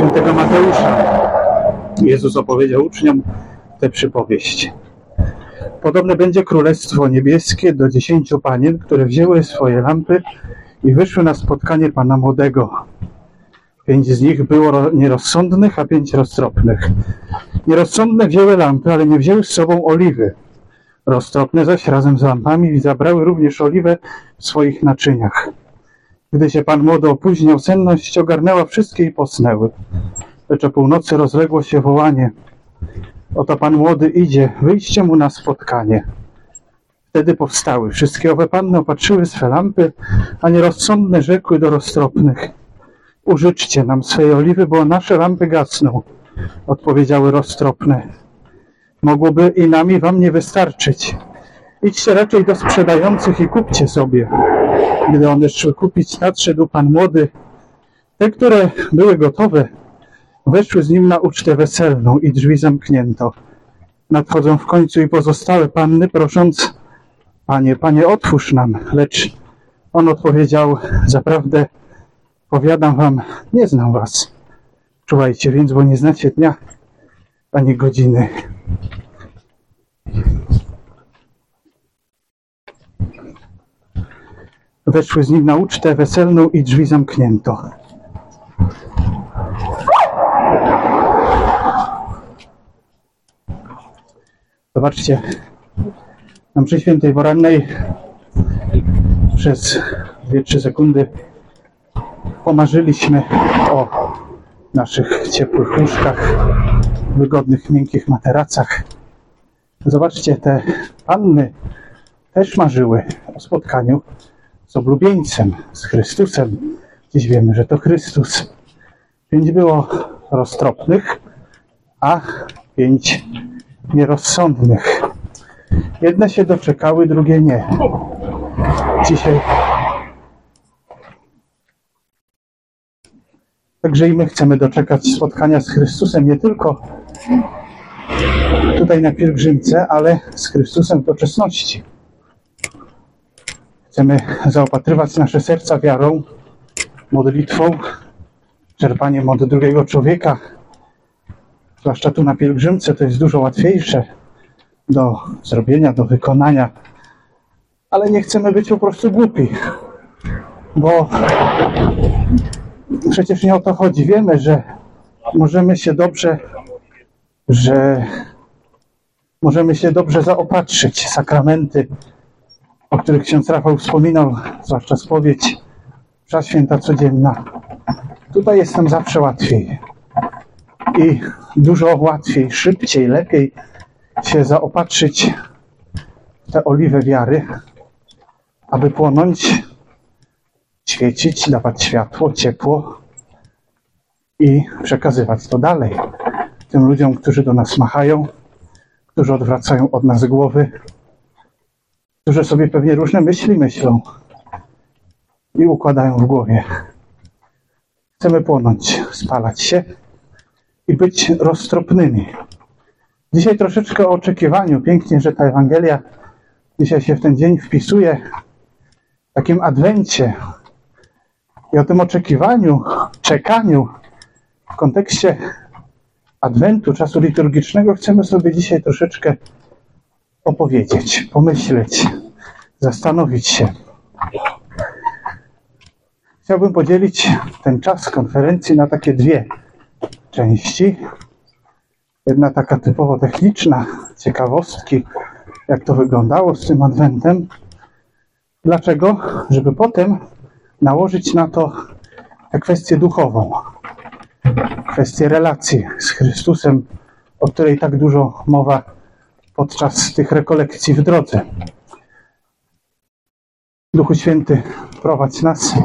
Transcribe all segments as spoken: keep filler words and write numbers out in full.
świętego Mateusza. Jezus opowiedział uczniom tę przypowieść. Podobne będzie Królestwo Niebieskie do dziesięciu panien, które wzięły swoje lampy i wyszły na spotkanie Pana Młodego. Pięć z nich było nierozsądnych, a pięć roztropnych. Nierozsądne wzięły lampy, ale nie wzięły z sobą oliwy. Roztropne zaś razem z lampami zabrały również oliwę w swoich naczyniach. Gdy się Pan Młody opóźniał, senność ogarnęła wszystkie i posnęły. Lecz o północy rozległo się wołanie: oto Pan Młody idzie, wyjdźcie mu na spotkanie. Wtedy powstały wszystkie owe panny, opatrzyły swe lampy, a nierozsądne rzekły do roztropnych: użyczcie nam swej oliwy, bo nasze lampy gasną. Odpowiedziały roztropne: mogłoby i nam i wam nie wystarczyć. Idźcie raczej do sprzedających i kupcie sobie. Gdy one szły kupić, nadszedł Pan Młody. Te, które były gotowe, weszły z nim na ucztę weselną i drzwi zamknięto. Nadchodzą w końcu i pozostałe panny, prosząc: Panie, Panie, otwórz nam. Lecz on odpowiedział: zaprawdę powiadam wam, nie znam was. Czuwajcie więc, bo nie znacie dnia ani godziny. Weszły z nim na ucztę weselną i drzwi zamknięto. Zobaczcie, na mszy świętej porannej przez dwie trzy sekundy pomarzyliśmy o naszych ciepłych łóżkach, wygodnych, miękkich materacach. Zobaczcie, te panny też marzyły o spotkaniu z oblubieńcem, z Chrystusem. Dziś wiemy, że to Chrystus. Pięć było roztropnych, a pięć nierozsądnych. Jedne się doczekały, drugie nie. Dzisiaj także i my chcemy doczekać spotkania z Chrystusem, nie tylko tutaj na pielgrzymce, ale z Chrystusem w doczesności. Chcemy zaopatrywać nasze serca wiarą, modlitwą, czerpaniem od drugiego człowieka. Zwłaszcza tu na pielgrzymce to jest dużo łatwiejsze do zrobienia, do wykonania. Ale nie chcemy być po prostu głupi, bo przecież nie o to chodzi. Wiemy, że możemy się dobrze, że możemy się dobrze zaopatrzyć. Sakramenty, o których ksiądz Rafał wspominał, zwłaszcza spowiedź, msza święta codzienna. Tutaj jest nam zawsze łatwiej. I dużo łatwiej, szybciej, lepiej się zaopatrzyć w tę oliwę wiary, aby płonąć, świecić, dawać światło, ciepło i przekazywać to dalej tym ludziom, którzy do nas machają, którzy odwracają od nas głowy, którzy sobie pewnie różne myśli myślą i układają w głowie. Chcemy płonąć, spalać się i być roztropnymi. Dzisiaj troszeczkę o oczekiwaniu. Pięknie, że ta Ewangelia dzisiaj się w ten dzień wpisuje w takim adwencie. I o tym oczekiwaniu, czekaniu w kontekście adwentu, czasu liturgicznego chcemy sobie dzisiaj troszeczkę opowiedzieć, pomyśleć, zastanowić się. Chciałbym podzielić ten czas konferencji na takie dwie części. Jedna taka typowo techniczna, ciekawostki, jak to wyglądało z tym adwentem. Dlaczego? Żeby potem nałożyć na to tę kwestię duchową, kwestię relacji z Chrystusem, o której tak dużo mowa podczas tych rekolekcji w drodze. Duchu Święty, prowadź nas.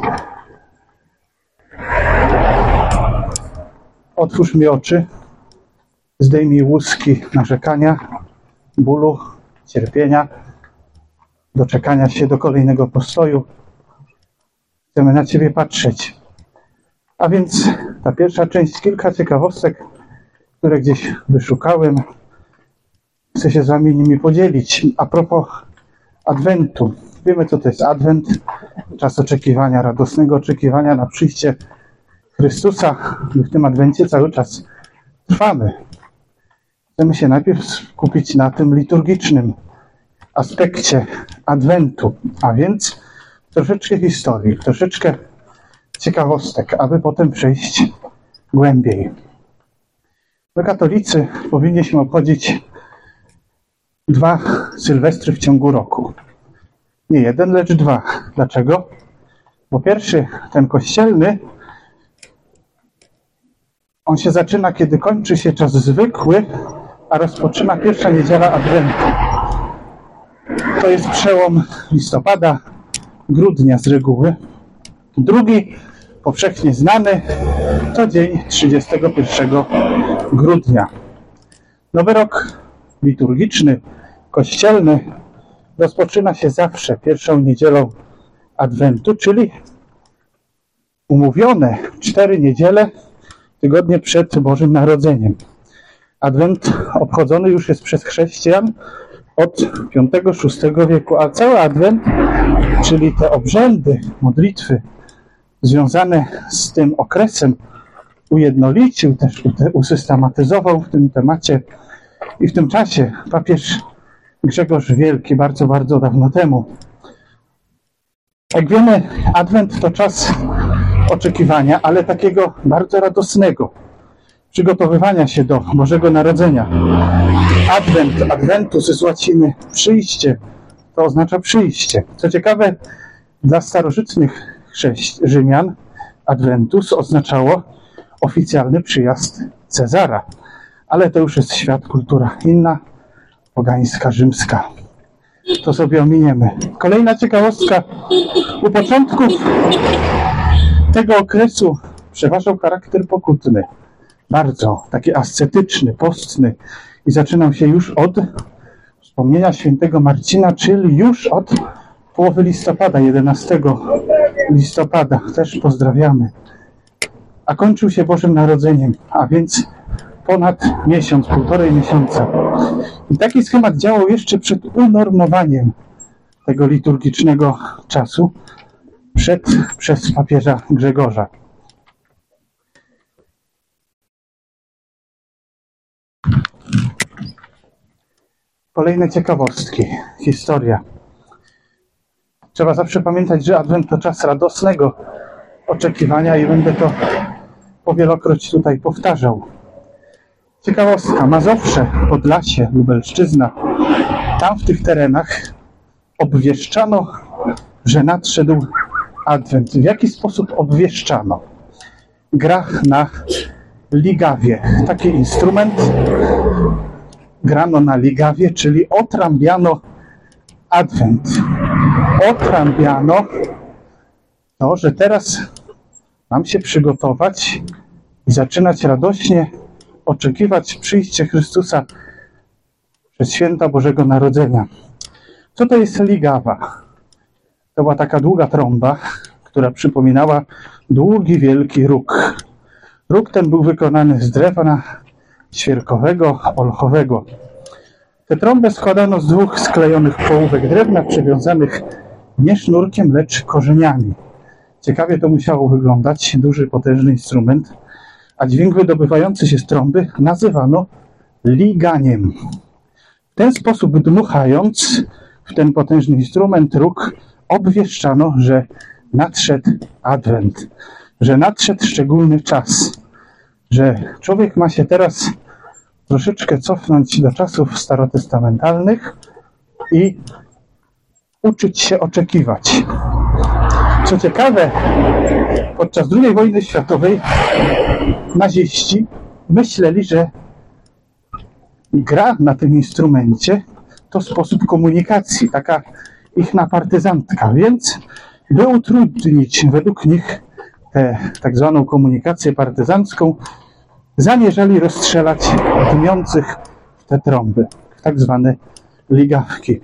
Otwórz mi oczy, zdejmij łuski narzekania, bólu, cierpienia, doczekania się do kolejnego postoju. Chcemy na Ciebie patrzeć. A więc ta pierwsza część, kilka ciekawostek, które gdzieś wyszukałem. Chcę się z Wami nimi podzielić. A propos adwentu. Wiemy, co to jest adwent. Czas oczekiwania, radosnego oczekiwania na przyjście Chrystusa. My w tym Adwencie cały czas trwamy. Chcemy się najpierw skupić na tym liturgicznym aspekcie Adwentu, a więc troszeczkę historii, troszeczkę ciekawostek, aby potem przejść głębiej. My, katolicy, powinniśmy obchodzić dwa sylwestry w ciągu roku. Nie jeden, lecz dwa. Dlaczego? Bo pierwszy, ten kościelny, on się zaczyna, kiedy kończy się czas zwykły, a rozpoczyna pierwsza niedziela Adwentu. To jest przełom listopada, grudnia z reguły. Drugi, powszechnie znany, to dzień trzydziestego pierwszego grudnia. Nowy rok liturgiczny, kościelny rozpoczyna się zawsze pierwszą niedzielą Adwentu, czyli umówione cztery niedziele, tygodnie przed Bożym Narodzeniem. Adwent obchodzony już jest przez chrześcijan od piątego szóstego wieku, a cały Adwent, czyli te obrzędy, modlitwy związane z tym okresem, ujednolicił, też usystematyzował w tym temacie i w tym czasie papież Grzegorz Wielki bardzo, bardzo dawno temu. Jak wiemy, Adwent to czas oczekiwania, ale takiego bardzo radosnego, przygotowywania się do Bożego Narodzenia. Adwent, adventus z łaciny, przyjście, to oznacza przyjście. Co ciekawe, dla starożytnych chrześcijan, Rzymian, adventus oznaczało oficjalny przyjazd Cezara. Ale to już jest świat, kultura inna, pogańska, rzymska. To sobie ominiemy. Kolejna ciekawostka. U początków tego okresu przeważał charakter pokutny. Bardzo taki ascetyczny, postny. I zaczynał się już od wspomnienia świętego Marcina, czyli już od połowy listopada, jedenastego listopada. Też pozdrawiamy. A kończył się Bożym Narodzeniem, a więc ponad miesiąc, półtorej miesiąca. I taki schemat działał jeszcze przed unormowaniem tego liturgicznego czasu przed, przez papieża Grzegorza. Kolejne ciekawostki, historia. Trzeba zawsze pamiętać, że Adwent to czas radosnego oczekiwania i będę to powielokroć tutaj powtarzał. Ciekawostka, Mazowsze, Podlasie, Lubelszczyzna. Tam w tych terenach obwieszczano, że nadszedł Adwent. W jaki sposób obwieszczano? Gra na ligawie. Taki instrument grano na ligawie, czyli otrąbiano Adwent. Otrąbiano to, że teraz mam się przygotować i zaczynać radośnie oczekiwać przyjście Chrystusa przez święta Bożego Narodzenia. Co to jest ligawa? To była taka długa trąba, która przypominała długi, wielki róg. Róg ten był wykonany z drewna świerkowego, olchowego. Tę trąbę składano z dwóch sklejonych połówek drewna, przywiązanych nie sznurkiem, lecz korzeniami. Ciekawie to musiało wyglądać, duży, potężny instrument, a dźwięk wydobywający się z trąby nazywano liganiem. W ten sposób dmuchając w ten potężny instrument róg obwieszczano, że nadszedł Adwent, że nadszedł szczególny czas, że człowiek ma się teraz troszeczkę cofnąć do czasów starotestamentalnych i uczyć się oczekiwać. Co ciekawe, podczas drugiej wojny światowej naziści myśleli, że gra na tym instrumencie to sposób komunikacji, taka ich partyzantka, więc by utrudnić według nich tę tak zwaną komunikację partyzancką, zamierzali rozstrzelać dmiących w te trąby, w tak zwane ligawki.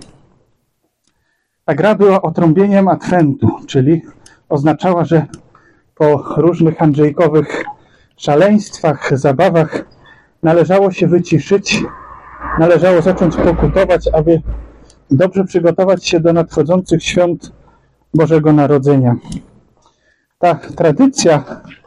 Ta gra była otrąbieniem Adwentu, czyli oznaczała, że po różnych andrzejkowych szaleństwach, zabawach należało się wyciszyć, należało zacząć pokutować, aby dobrze przygotować się do nadchodzących świąt Bożego Narodzenia. Ta tradycja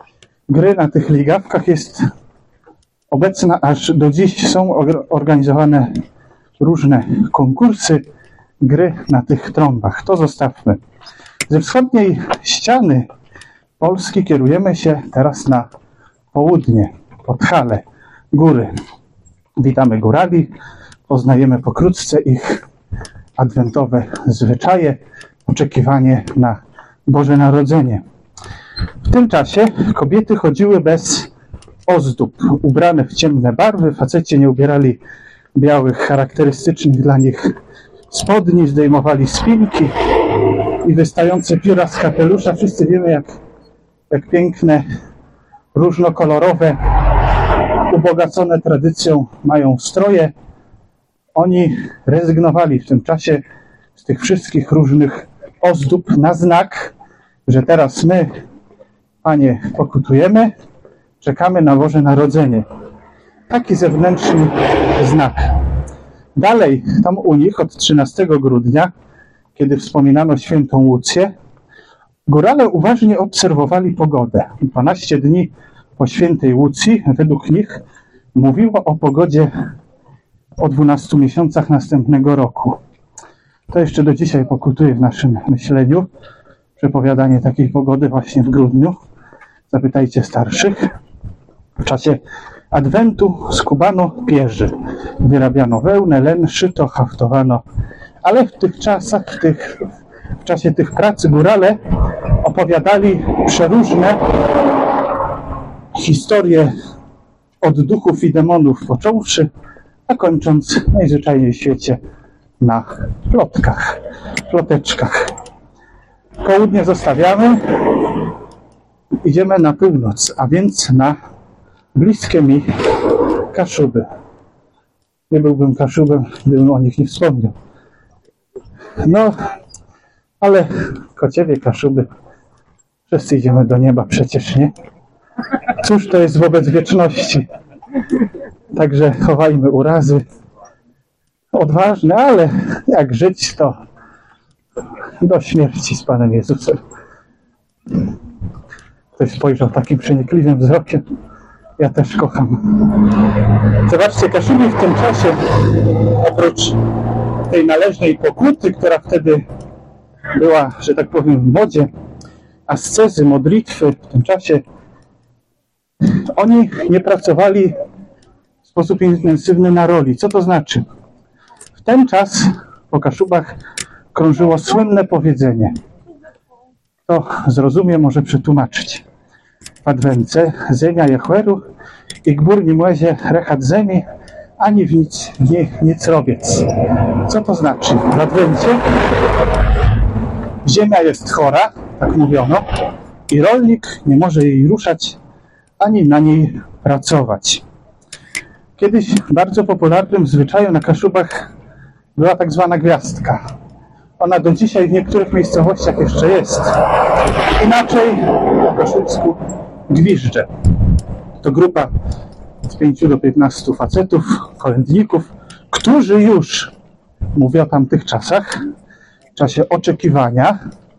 gry na tych ligawkach jest obecna aż do dziś. Są organizowane różne konkursy, gry na tych trąbach. To zostawmy. Ze wschodniej ściany Polski kierujemy się teraz na południe, Podhale, góry. Witamy górali, poznajemy pokrótce ich adwentowe zwyczaje, oczekiwanie na Boże Narodzenie. W tym czasie kobiety chodziły bez ozdób, ubrane w ciemne barwy, faceci nie ubierali białych, charakterystycznych dla nich spodni, zdejmowali spinki i wystające pióra z kapelusza. Wszyscy wiemy, jak, jak piękne, różnokolorowe, ubogacone tradycją mają stroje. Oni rezygnowali w tym czasie z tych wszystkich różnych ozdób na znak, że teraz my, Panie, pokutujemy, czekamy na Boże Narodzenie. Taki zewnętrzny znak. Dalej, tam u nich od trzynastego grudnia, kiedy wspominano świętą Łucję, górale uważnie obserwowali pogodę. dwanaście dni po świętej Łucji, według nich, mówiło o pogodzie o dwunastu miesiącach następnego roku. To jeszcze do dzisiaj pokutuje w naszym myśleniu przepowiadanie takiej pogody właśnie w grudniu. Zapytajcie starszych. W czasie Adwentu skubano pierzy, wyrabiano wełnę, len, szyto, haftowano. Ale w tych czasach, w, tych, w czasie tych prac górale opowiadali przeróżne historie od duchów i demonów począwszy, a kończąc najzwyczajniej w świecie na plotkach, ploteczkach. Południe zostawiamy, idziemy na północ, a więc na bliskie mi Kaszuby. Nie byłbym Kaszubem, gdybym o nich nie wspomniał. No, ale Kociewie, Kaszuby, wszyscy idziemy do nieba przecież, nie? Cóż to jest wobec wieczności? Także chowajmy urazy. Odważne, ale jak żyć, to do śmierci z Panem Jezusem. Ktoś spojrzał takim przenikliwym wzrokiem. Ja też kocham. Zobaczcie, Kaszubi w tym czasie, oprócz tej należnej pokuty, która wtedy była, że tak powiem, w modzie, ascezy, modlitwy w tym czasie, oni nie pracowali w sposób intensywny na roli. Co to znaczy? W ten czas po Kaszubach krążyło słynne powiedzenie. Kto zrozumie, może przetłumaczyć. W Adwence ziemia jechłeru i gbór nie młezie rechat zemi, ani w nic, w niej nic robiec. Co to znaczy? W Adwencie ziemia jest chora, tak mówiono, i rolnik nie może jej ruszać, ani na niej pracować. Kiedyś bardzo popularnym zwyczajem na Kaszubach była tak zwana gwiazdka. Ona do dzisiaj w niektórych miejscowościach jeszcze jest. Inaczej po kaszubsku gwiżdże. To grupa od pięciu do piętnastu facetów, kolędników, którzy już, mówię o tamtych czasach, w czasie oczekiwania,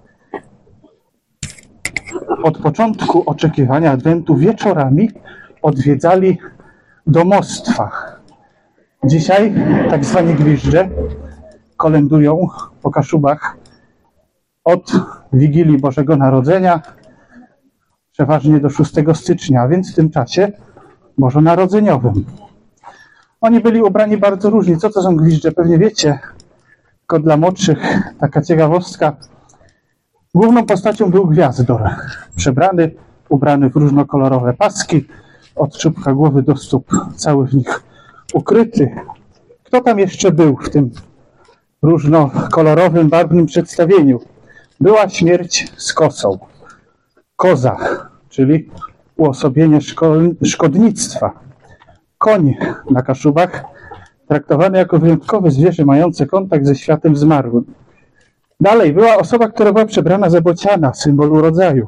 od początku oczekiwania Adwentu wieczorami odwiedzali domostwa. Dzisiaj tak zwani gwiżdże kolędują po Kaszubach od Wigilii Bożego Narodzenia przeważnie do szóstego stycznia, a więc w tym czasie bożonarodzeniowym. Oni byli ubrani bardzo różnie. Co to są gwiżdże? Pewnie wiecie. Tylko dla młodszych taka ciekawostka. Główną postacią był gwiazdor. Przebrany, ubrany w różnokolorowe paski, od czubka głowy do stóp, cały w nich ukryty. Kto tam jeszcze był w tym różnokolorowym, barwnym przedstawieniu? Była śmierć z kosą. Koza, czyli uosobienie szko- szkodnictwa. Koń na Kaszubach traktowany jako wyjątkowe zwierzę mające kontakt ze światem zmarłym. Dalej była osoba, która była przebrana za bociana, symbol rodzajów.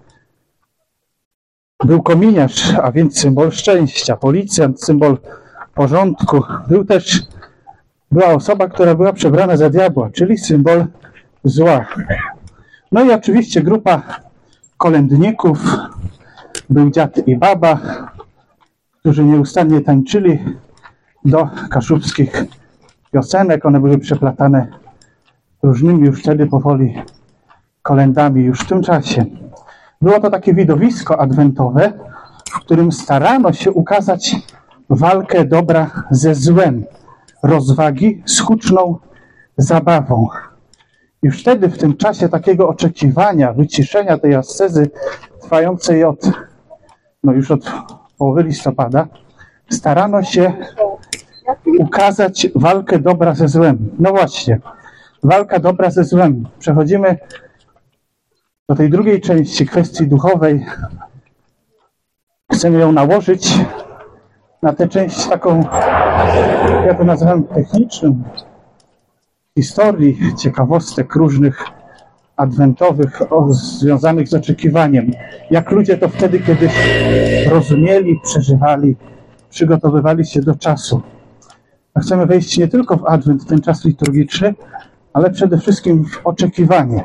Był kominiarz, a więc symbol szczęścia, policjant, symbol porządku. Był też, była osoba, która była przebrana za diabła, czyli symbol zła. No i oczywiście grupa kolędników, Był dziad i baba, którzy nieustannie tańczyli do kaszubskich piosenek. One były przeplatane różnymi już wtedy powoli kolędami już w tym czasie. Było to takie widowisko adwentowe, w którym starano się ukazać walkę dobra ze złem, rozwagi z huczną zabawą. Już wtedy, w tym czasie takiego oczekiwania, wyciszenia tej ascezy trwającej od, no już od połowy listopada, starano się ukazać walkę dobra ze złem. No właśnie, walka dobra ze złem. Przechodzimy do tej drugiej części, kwestii duchowej. Chcemy ją nałożyć na tę część taką, ja to nazywam techniczną, historii, ciekawostek różnych adwentowych o, związanych z oczekiwaniem. Jak ludzie to wtedy kiedyś rozumieli, przeżywali, przygotowywali się do czasu. A chcemy wejść nie tylko w adwent, ten czas liturgiczny, ale przede wszystkim w oczekiwanie.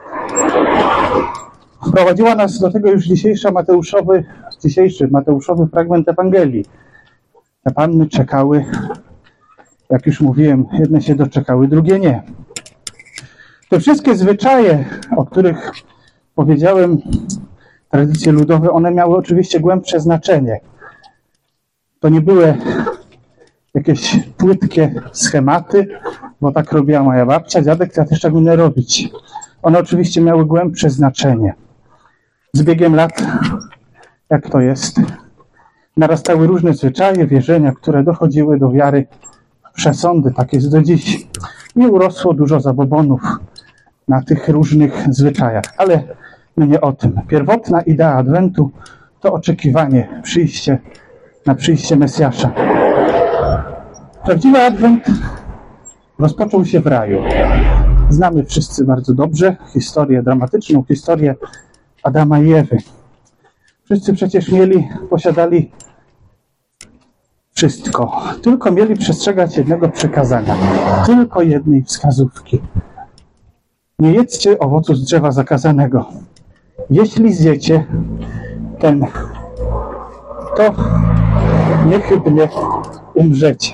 Wprowadziła nas do tego już dzisiejsza Mateuszowy, dzisiejszy Mateuszowy fragment Ewangelii. Te panny czekały, jak już mówiłem, jedne się doczekały, drugie nie. Te wszystkie zwyczaje, o których powiedziałem, tradycje ludowe, one miały oczywiście głębsze znaczenie. To nie były jakieś płytkie schematy, bo tak robiła moja babcia, dziadek, ja też tak umiem robić. One oczywiście miały głębsze znaczenie. Z biegiem lat, jak to jest, narastały różne zwyczaje, wierzenia, które dochodziły do wiary, przesądy, tak jest do dziś. I urosło dużo zabobonów na tych różnych zwyczajach. Ale my nie o tym. Pierwotna idea Adwentu to oczekiwanie, przyjście na przyjście Mesjasza. Prawdziwy Adwent rozpoczął się w raju. Znamy wszyscy bardzo dobrze historię, dramatyczną historię Adama i Ewy. Wszyscy przecież mieli, posiadali wszystko. Tylko mieli przestrzegać jednego przykazania. Tylko jednej wskazówki. Nie jedzcie owocu z drzewa zakazanego. Jeśli zjecie ten, to niechybnie umrzecie.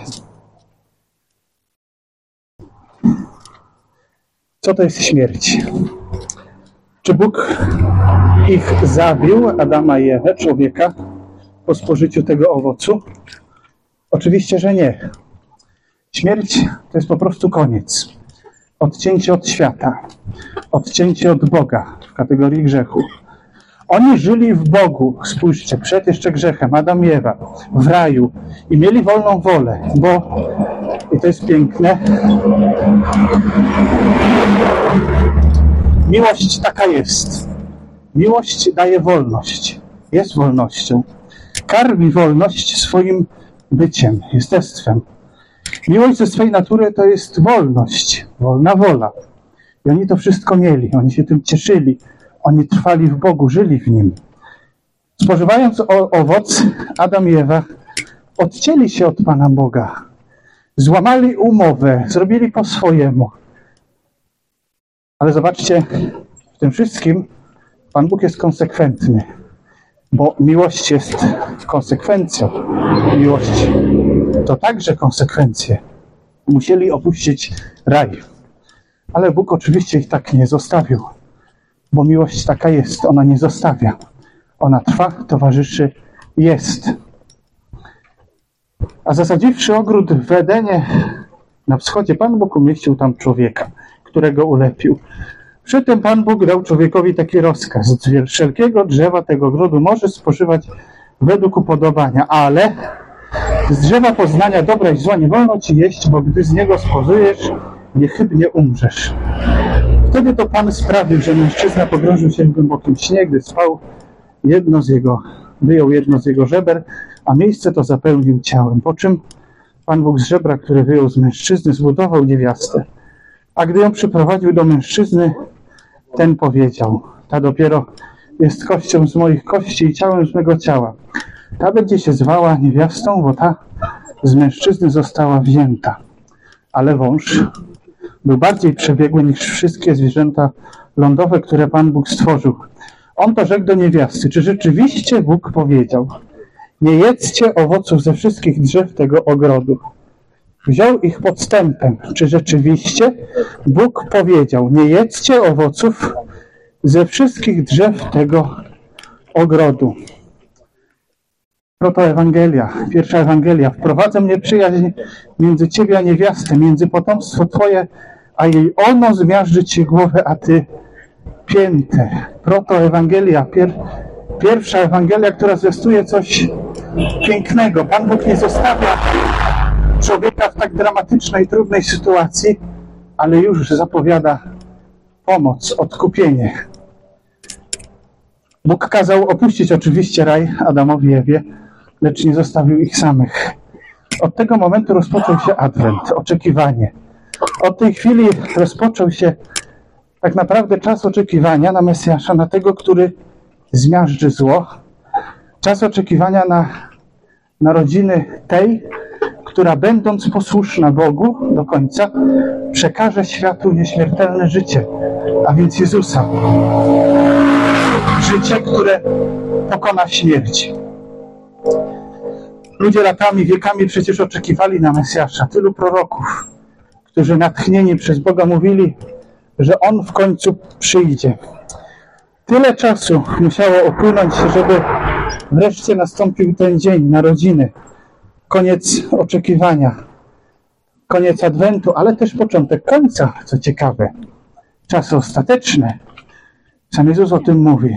Co to jest śmierć? Czy Bóg ich zabił, Adama i Ewę, człowieka, po spożyciu tego owocu? Oczywiście, że nie. Śmierć to jest po prostu koniec. Odcięcie od świata. Odcięcie od Boga w kategorii grzechu. Oni żyli w Bogu, spójrzcie, przed jeszcze grzechem, Adam i Ewa, w raju i mieli wolną wolę, bo, i to jest piękne, miłość taka jest. Miłość daje wolność. Jest wolnością. Karmi wolność swoim byciem, jestestwem. Miłość ze swej natury to jest wolność, wolna wola. I oni to wszystko mieli, oni się tym cieszyli. Oni trwali w Bogu, żyli w Nim. Spożywając o, owoc, Adam i Ewa odcięli się od Pana Boga. Złamali umowę, zrobili po swojemu. Ale zobaczcie, w tym wszystkim Pan Bóg jest konsekwentny, bo miłość jest konsekwencją. Miłość to także konsekwencje. Musieli opuścić raj. Ale Bóg oczywiście ich tak nie zostawił, bo miłość taka jest, ona nie zostawia. Ona trwa, towarzyszy, jest. A zasadziwszy ogród w Edenie na wschodzie, Pan Bóg umieścił tam człowieka, którego ulepił. Przy tym Pan Bóg dał człowiekowi taki rozkaz. Z wszelkiego drzewa tego ogrodu możesz spożywać według upodobania, ale z drzewa poznania dobra i zła nie wolno ci jeść, bo gdy z niego spożyjesz, niechybnie umrzesz. Wtedy to Pan sprawił, że mężczyzna pogrążył się w głębokim śnie, gdy spał, jedno z jego, wyjął jedno z jego żeber, a miejsce to zapełnił ciałem. Po czym Pan Bóg z żebra, które wyjął z mężczyzny, zbudował niewiastę. A gdy ją przyprowadził do mężczyzny, ten powiedział: ta dopiero jest kością z moich kości i ciałem z mego ciała. Ta będzie się zwała niewiastą, bo ta z mężczyzny została wzięta. Ale wąż był bardziej przebiegły niż wszystkie zwierzęta lądowe, które Pan Bóg stworzył. On to rzekł do niewiasty: czy rzeczywiście Bóg powiedział: nie jedzcie owoców ze wszystkich drzew tego ogrodu? Wziął ich podstępem. Czy rzeczywiście Bóg powiedział: nie jedzcie owoców ze wszystkich drzew tego ogrodu? Protoewangelia, pierwsza Ewangelia. Wprowadzę mnie przyjaźń między ciebie a niewiastę, między potomstwo twoje a jej. Ono zmiażdży ci głowę, a ty piętę. Protoewangelia, pier, pierwsza Ewangelia, która zwiastuje coś pięknego. Pan Bóg nie zostawia człowieka w tak dramatycznej, trudnej sytuacji, ale już zapowiada pomoc, odkupienie. Bóg kazał opuścić oczywiście raj Adamowi i Ewie, lecz nie zostawił ich samych. Od tego momentu rozpoczął się Adwent, oczekiwanie. Od tej chwili rozpoczął się tak naprawdę czas oczekiwania na Mesjasza, na tego, który zmiażdży zło. Czas oczekiwania na narodziny tej, która będąc posłuszna Bogu do końca, przekaże światu nieśmiertelne życie, a więc Jezusa. Życie, które pokona śmierć. Ludzie latami, wiekami przecież oczekiwali na Mesjasza. Tylu proroków, którzy natchnieni przez Boga mówili, że On w końcu przyjdzie. Tyle czasu musiało upłynąć, żeby wreszcie nastąpił ten dzień narodziny. Koniec oczekiwania. Koniec Adwentu, ale też początek końca, co ciekawe. Czasy ostateczne. Sam Jezus o tym mówi.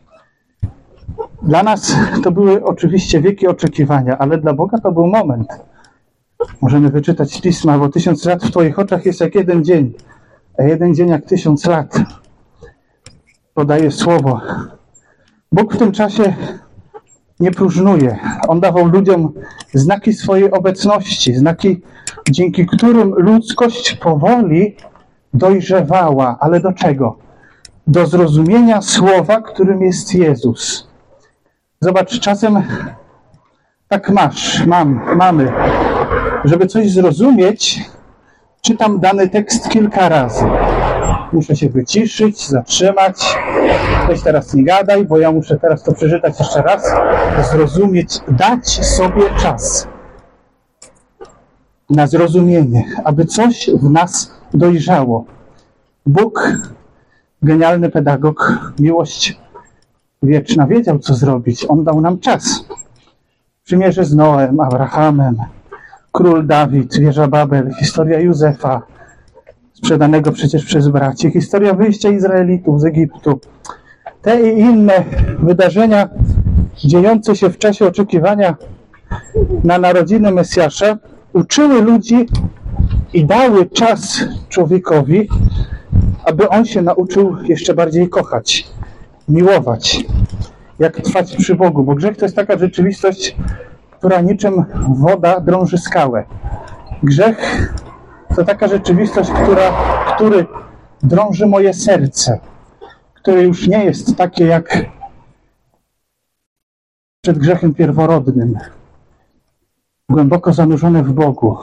Dla nas to były oczywiście wieki oczekiwania, ale dla Boga to był moment. Możemy wyczytać z Pisma, bo tysiąc lat w Twoich oczach jest jak jeden dzień, a jeden dzień jak tysiąc lat. Podaje słowo. Bóg w tym czasie nie próżnuje. On dawał ludziom znaki swojej obecności, znaki, dzięki którym ludzkość powoli dojrzewała. Ale do czego? Do zrozumienia słowa, którym jest Jezus. Zobacz, czasem tak masz, mam, mamy. Żeby coś zrozumieć, czytam dany tekst kilka razy. Muszę się wyciszyć, zatrzymać. Weź teraz nie gadaj, bo ja muszę teraz to przeczytać jeszcze raz. Zrozumieć, dać sobie czas na zrozumienie, aby coś w nas dojrzało. Bóg, genialny pedagog, miłość wieczna, wiedział, co zrobić. On dał nam czas. Przymierze z Noem, Abrahamem, król Dawid, wieża Babel, historia Józefa, sprzedanego przecież przez braci, historia wyjścia Izraelitów z Egiptu. Te i inne wydarzenia dziejące się w czasie oczekiwania na narodziny Mesjasza uczyły ludzi i dały czas człowiekowi, aby on się nauczył jeszcze bardziej kochać, miłować, jak trwać przy Bogu, bo grzech to jest taka rzeczywistość, która niczym woda drąży skałę. Grzech to taka rzeczywistość, która, który drąży moje serce, które już nie jest takie jak przed grzechem pierworodnym, głęboko zanurzone w Bogu.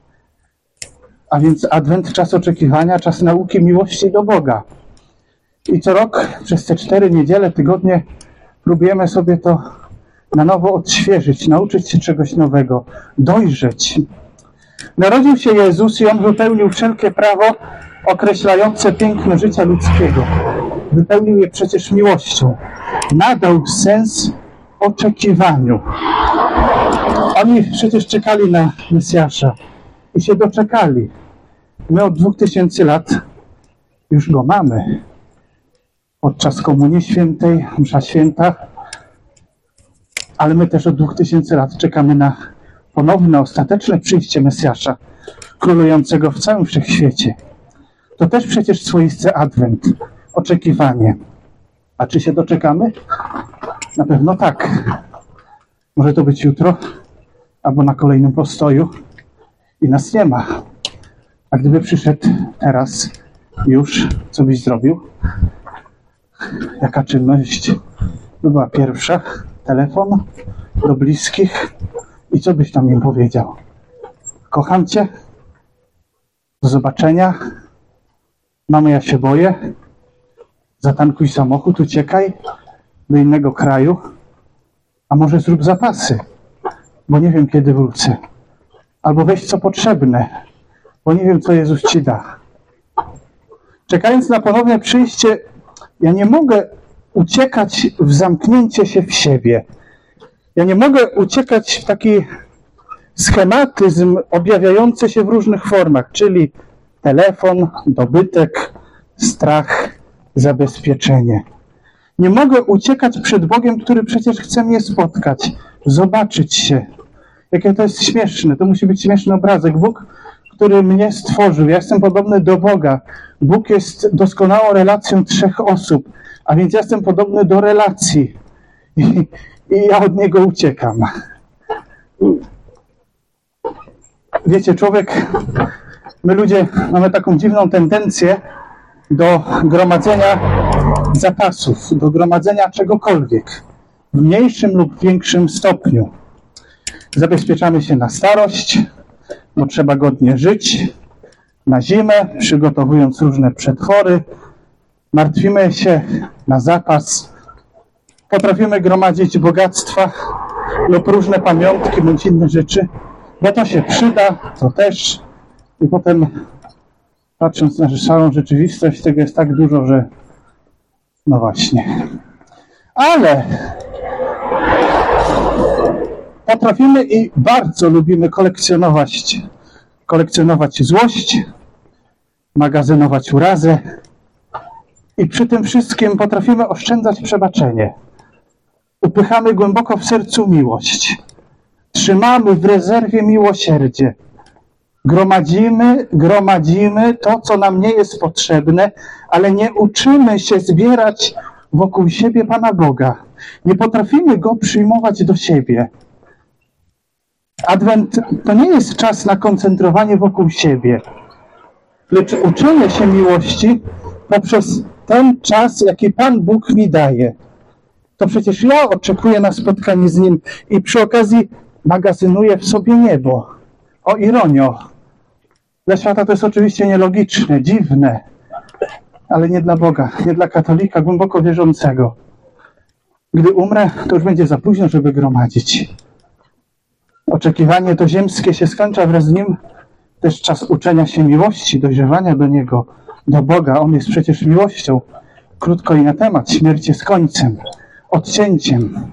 A więc Adwent, czas oczekiwania, czas nauki miłości do Boga. I co rok przez te cztery niedziele, tygodnie próbujemy sobie to na nowo odświeżyć, nauczyć się czegoś nowego, dojrzeć. Narodził się Jezus i On wypełnił wszelkie prawo określające piękno życia ludzkiego. Wypełnił je przecież miłością. Nadał sens oczekiwaniu. Oni przecież czekali na Mesjasza i się doczekali. My od dwóch tysięcy lat już Go mamy. Podczas Komunii Świętej, msza święta, ale my też od dwóch tysięcy lat czekamy na ponowne, ostateczne przyjście Mesjasza, królującego w całym wszechświecie. To też przecież swoisty Adwent, oczekiwanie. A czy się doczekamy? Na pewno tak. Może to być jutro, albo na kolejnym postoju i nas nie ma. A gdyby przyszedł teraz już, co byś zrobił? Jaka czynność by była pierwsza? Telefon do bliskich i co byś tam im powiedział? Kocham cię, do zobaczenia, mamy, ja się boję, zatankuj samochód, uciekaj, do innego kraju, a może zrób zapasy, bo nie wiem, kiedy wrócę. Albo weź co potrzebne, bo nie wiem, co Jezus ci da. Czekając na ponowne przyjście, ja nie mogę uciekać w zamknięcie się w siebie. Ja nie mogę uciekać w taki schematyzm objawiający się w różnych formach, czyli telefon, dobytek, strach, zabezpieczenie. Nie mogę uciekać przed Bogiem, który przecież chce mnie spotkać, zobaczyć się. Jakie to jest śmieszne, to musi być śmieszny obrazek. Bóg, który mnie stworzył, ja jestem podobny do Boga. Bóg jest doskonałą relacją trzech osób, a więc ja jestem podobny do relacji i, i ja od Niego uciekam. Wiecie, człowiek, my ludzie mamy taką dziwną tendencję do gromadzenia zapasów, do gromadzenia czegokolwiek w mniejszym lub większym stopniu. Zabezpieczamy się na starość, bo trzeba godnie żyć, na zimę, przygotowując różne przetwory, martwimy się na zapas, potrafimy gromadzić bogactwa lub różne pamiątki bądź inne rzeczy, bo to się przyda, to też. I potem, patrząc na szarą rzeczywistość, tego jest tak dużo, że no właśnie. Ale potrafimy i bardzo lubimy kolekcjonować, kolekcjonować złość, magazynować urazę i przy tym wszystkim potrafimy oszczędzać przebaczenie. Upychamy głęboko w sercu miłość. Trzymamy w rezerwie miłosierdzie. Gromadzimy, gromadzimy to, co nam nie jest potrzebne, ale nie uczymy się zbierać wokół siebie Pana Boga. Nie potrafimy Go przyjmować do siebie. Adwent to nie jest czas na koncentrowanie wokół siebie, lecz uczenie się miłości poprzez ten czas, jaki Pan Bóg mi daje. To przecież ja oczekuję na spotkanie z Nim i przy okazji magazynuję w sobie niebo. O ironio. Dla świata to jest oczywiście nielogiczne, dziwne, ale nie dla Boga, nie dla katolika głęboko wierzącego. Gdy umrę, to już będzie za późno, żeby gromadzić. Oczekiwanie to ziemskie się skończy, a wraz z nim też czas uczenia się miłości, dojrzewania do Niego, do Boga. On jest przecież miłością. Krótko i na temat. Śmierć jest końcem, odcięciem.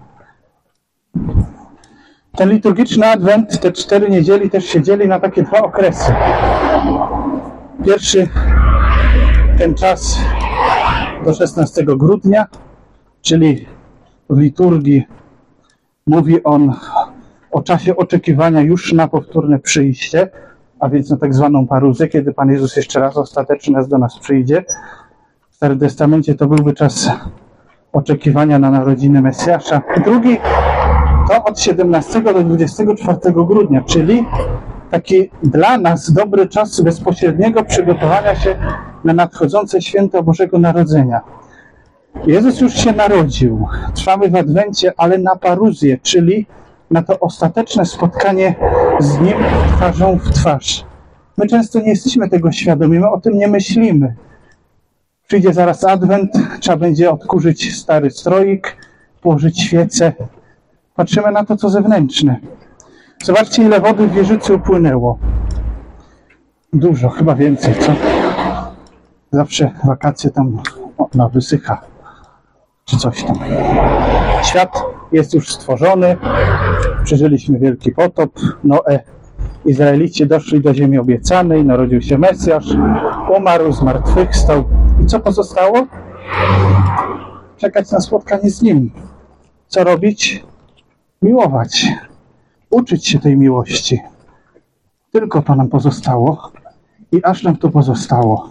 Ten liturgiczny Adwent, te cztery niedzieli też się dzieli na takie dwa okresy. Pierwszy, ten czas do szesnastego grudnia, czyli w liturgii mówi on o czasie oczekiwania już na powtórne przyjście, a więc na tak zwaną paruzję, kiedy Pan Jezus jeszcze raz ostatecznie raz do nas przyjdzie. W Starym Testamencie to byłby czas oczekiwania na narodziny Mesjasza. Drugi to od siedemnastego do dwudziestego czwartego grudnia, czyli taki dla nas dobry czas bezpośredniego przygotowania się na nadchodzące święto Bożego Narodzenia. Jezus już się narodził. Trwamy w Adwencie, ale na paruzję, czyli na to ostateczne spotkanie z Nim twarzą w twarz. My często nie jesteśmy tego świadomi, my o tym nie myślimy. Przyjdzie zaraz Adwent, trzeba będzie odkurzyć stary stroik, położyć świecę. Patrzymy na to, co zewnętrzne. Zobaczcie, ile wody w wieżycy upłynęło. Dużo, chyba więcej, co? Zawsze wakacje tam ona wysycha, czy coś tam. Świat jest już stworzony, przeżyliśmy wielki potop, Noe. Izraelici doszli do ziemi obiecanej, narodził się Mesjasz, umarł, zmartwychwstał. I co pozostało? Czekać na spotkanie z Nim. Co robić? Miłować. Uczyć się tej miłości. Tylko to nam pozostało i aż nam to pozostało.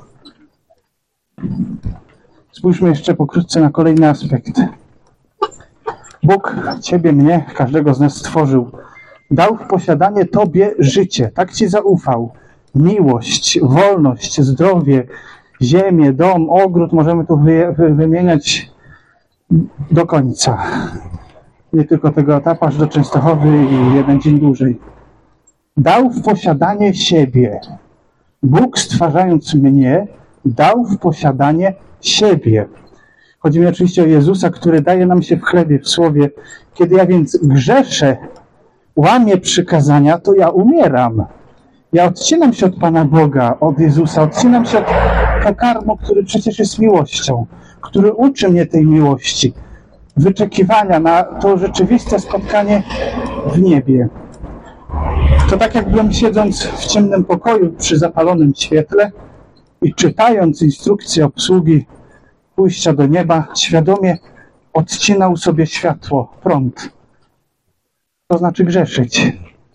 Spójrzmy jeszcze pokrótce na kolejny aspekt. Bóg Ciebie, mnie, każdego z nas stworzył. Dał w posiadanie Tobie życie. Tak Ci zaufał. Miłość, wolność, zdrowie, ziemię, dom, ogród. Możemy tu wy, wy, wymieniać do końca. Nie tylko tego etapu, aż do Częstochowy i jeden dzień dłużej. Dał w posiadanie siebie. Bóg, stwarzając mnie, dał w posiadanie siebie. Chodzi mi oczywiście o Jezusa, który daje nam się w chlebie, w słowie. Kiedy ja więc grzeszę, łamię przykazania, to ja umieram. Ja odcinam się od Pana Boga, od Jezusa, odcinam się od pokarmu, który przecież jest miłością, który uczy mnie tej miłości, wyczekiwania na to rzeczywiste spotkanie w niebie. To tak jakbym siedząc w ciemnym pokoju przy zapalonym świetle i czytając instrukcję obsługi pójścia do nieba, świadomie odcinał sobie światło, prąd. To znaczy grzeszyć.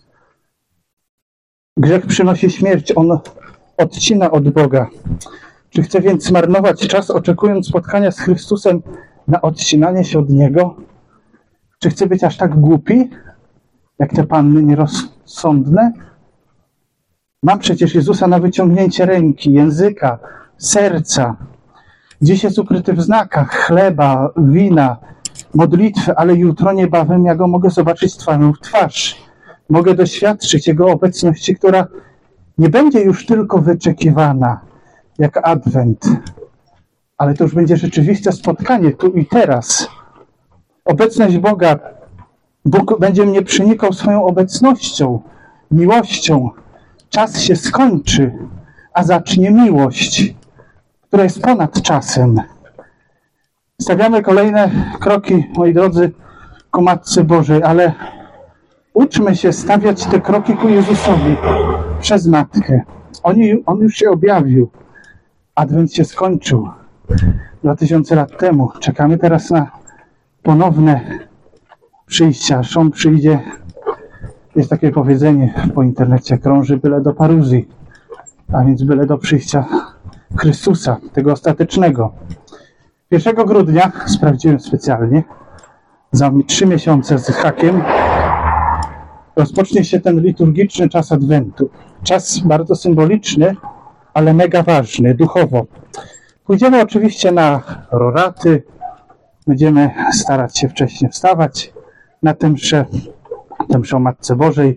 Grzech przynosi śmierć, on odcina od Boga. Czy chcę więc zmarnować czas, oczekując spotkania z Chrystusem na odcinanie się od Niego? Czy chcę być aż tak głupi, jak te panny nierozsądne? Mam przecież Jezusa na wyciągnięcie ręki, języka, serca. Dziś jest ukryty w znakach chleba, wina, modlitwy, ale jutro niebawem ja Go mogę zobaczyć twarzą w twarz. Mogę doświadczyć Jego obecności, która nie będzie już tylko wyczekiwana, jak Adwent, ale to już będzie rzeczywiste spotkanie tu i teraz. Obecność Boga, Bóg będzie mnie przenikał swoją obecnością, miłością. Czas się skończy, a zacznie miłość, która jest ponad czasem. Stawiamy kolejne kroki, moi drodzy, ku Matce Bożej, ale uczmy się stawiać te kroki ku Jezusowi przez Matkę. On, on już się objawił. Adwent się skończył dwa tysiące lat temu. Czekamy teraz na ponowne przyjścia. Aż On przyjdzie, jest takie powiedzenie po internecie, krąży byle do paruzji, a więc byle do przyjścia Chrystusa, tego ostatecznego. pierwszego grudnia, sprawdziłem specjalnie, za trzy miesiące z hakiem, rozpocznie się ten liturgiczny czas Adwentu. Czas bardzo symboliczny, ale mega ważny, duchowo. Pójdziemy oczywiście na roraty, będziemy starać się wcześniej wstawać na tę mszę, tę mszę o Matce Bożej.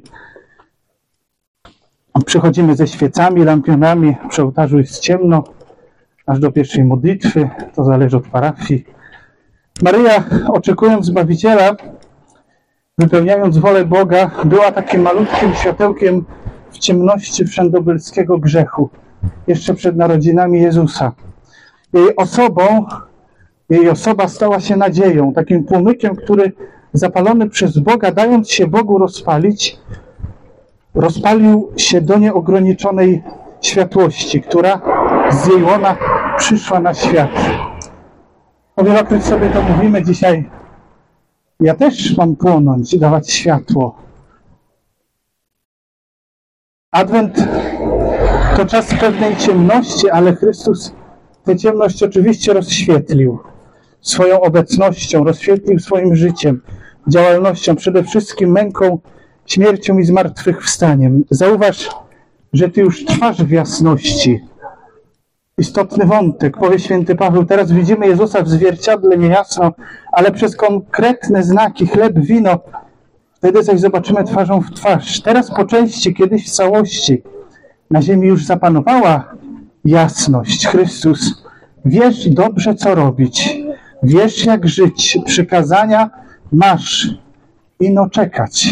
Przychodzimy ze świecami, lampionami, przy ołtarzu jest ciemno, aż do pierwszej modlitwy, to zależy od parafii. Maryja, oczekując Zbawiciela, wypełniając wolę Boga, była takim malutkim światełkiem w ciemności wszędobylskiego grzechu, jeszcze przed narodzinami Jezusa. Jej osobą, jej osoba stała się nadzieją, takim płomykiem, który zapalony przez Boga, dając się Bogu rozpalić, rozpalił się do nieograniczonej światłości, która z jej łona przyszła na świat. Po wielokroć sobie to mówimy dzisiaj. Ja też mam płonąć i dawać światło. Adwent to czas pewnej ciemności, ale Chrystus tę ciemność oczywiście rozświetlił swoją obecnością, rozświetlił swoim życiem, działalnością, przede wszystkim męką, śmiercią i zmartwychwstaniem. Zauważ, że Ty już trwasz w jasności. Istotny wątek, powie święty Paweł, teraz widzimy Jezusa w zwierciadle niejasno, ale przez konkretne znaki, chleb, wino, wtedy zaś zobaczymy twarzą w twarz. Teraz po części, kiedyś w całości. Na ziemi już zapanowała jasność. Chrystus, wiesz dobrze, co robić. Wiesz, jak żyć. Przykazania masz. Ino czekać.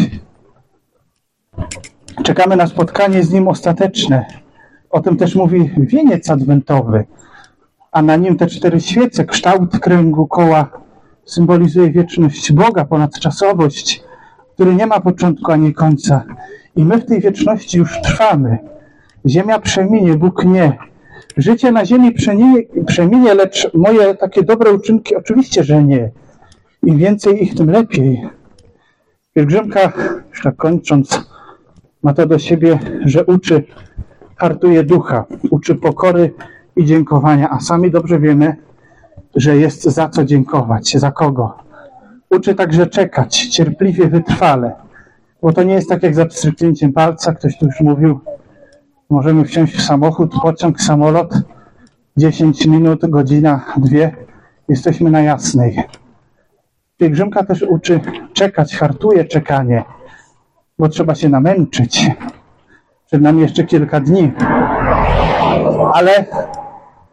Czekamy na spotkanie z Nim ostateczne. O tym też mówi wieniec adwentowy, a na nim te cztery świece, kształt kręgu koła symbolizuje wieczność Boga, ponadczasowość, który nie ma początku ani końca. I my w tej wieczności już trwamy. Ziemia przeminie, Bóg nie. Życie na ziemi przeminie, przeminie, lecz moje takie dobre uczynki oczywiście, że nie. Im więcej ich, tym lepiej. Pielgrzymka, już tak kończąc, ma to do siebie, że uczy, hartuje ducha, uczy pokory i dziękowania, a sami dobrze wiemy, że jest za co dziękować, za kogo. Uczy także czekać, cierpliwie, wytrwale, bo to nie jest tak jak za pstryknięciem palca, ktoś tu już mówił, możemy wsiąść w samochód, pociąg, samolot, dziesięć minut, godzina, dwie, jesteśmy na jasnej. Pielgrzymka też uczy czekać, hartuje czekanie, bo trzeba się namęczyć. Przed nami jeszcze kilka dni. Ale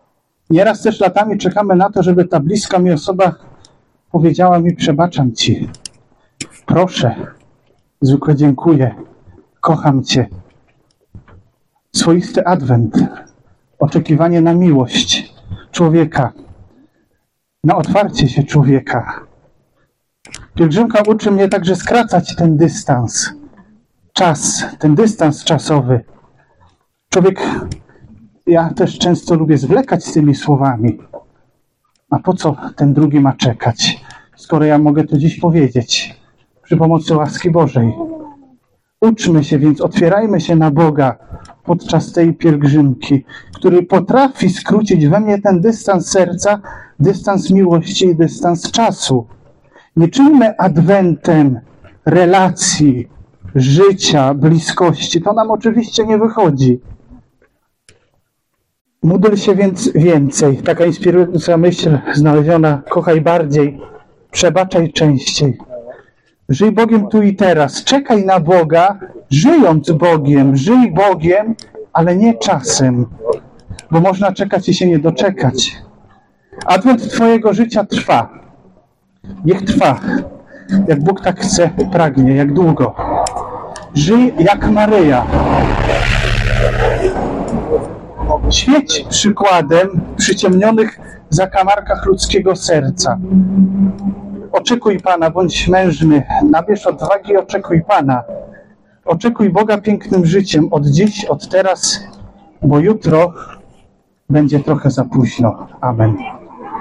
Nieraz też latami czekamy na to, żeby ta bliska mi osoba powiedziała mi: przebaczam ci, proszę, zwykle dziękuję, kocham cię. Swoisty adwent, oczekiwanie na miłość człowieka, na otwarcie się człowieka. Pielgrzymka uczy mnie także skracać ten dystans, czas, ten dystans czasowy. Człowiek, ja też często lubię zwlekać z tymi słowami. A po co ten drugi ma czekać, skoro ja mogę to dziś powiedzieć przy pomocy łaski Bożej? Uczmy się więc, otwierajmy się na Boga podczas tej pielgrzymki, który potrafi skrócić we mnie ten dystans serca, dystans miłości i dystans czasu. Nie czyńmy adwentem relacji, życia, bliskości. To nam oczywiście nie wychodzi. Módl się więc więcej. Taka inspirująca myśl znaleziona. Kochaj bardziej, przebaczaj częściej. Żyj Bogiem tu i teraz. Czekaj na Boga, żyjąc Bogiem. Żyj Bogiem, ale nie czasem, bo można czekać i się nie doczekać. Adwent twojego życia trwa. Niech trwa. Jak Bóg tak chce, pragnie. Jak długo. Żyj jak Maryja. Świeć przykładem w przyciemnionych zakamarkach ludzkiego serca. Oczekuj Pana, bądź mężny, nabierz odwagi, oczekuj Pana. Oczekuj Boga pięknym życiem od dziś, od teraz, bo jutro będzie trochę za późno. Amen.